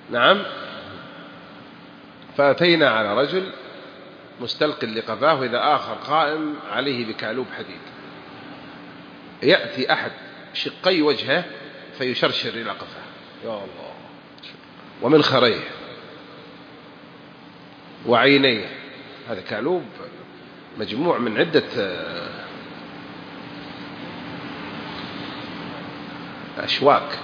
نعم. فأتينا على رجل مستلق لقفاه، وإذا آخر قائم عليه بكالوب حديد، يأتي أحد شقي وجهه فيشرشر إلى قفاه، يا الله، ومنخريه وعينيه. هذا كالوب مجموع من عدة أشواك.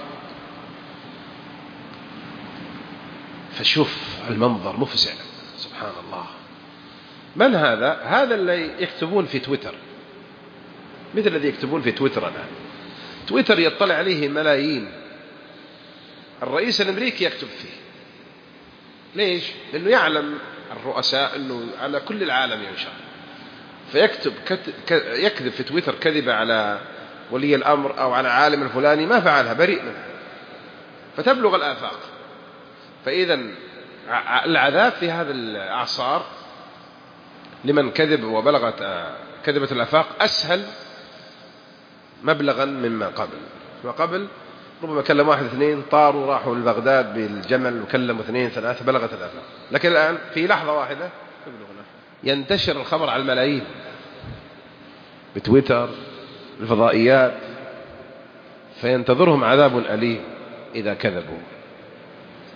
فشوف المنظر مفزع، سبحان الله. من هذا؟ هذا اللي يكتبون في تويتر، مثل الذي يكتبون في تويتر الآن. تويتر يطلع عليه ملايين، الرئيس الأمريكي يكتب فيه. ليش؟ لأنه يعلم الرؤساء أنه على كل العالم ينشر، فيكتب يكذب في تويتر كذبة على ولي الأمر أو على عالم الفلاني ما فعلها، بريء منها، فتبلغ الآفاق. فإذا العذاب في هذا الأعصار لمن كذب وبلغت كذبة الآفاق أسهل مبلغا مما قبل. وقبل ربما كلم واحد اثنين طاروا راحوا لبغداد بالجمل وكلموا اثنين ثلاثة بلغت الآفاق، لكن الآن في لحظة واحدة ينتشر الخبر على الملايين بتويتر الفضائيات، فينتظرهم عذاب أليم إذا كذبوا.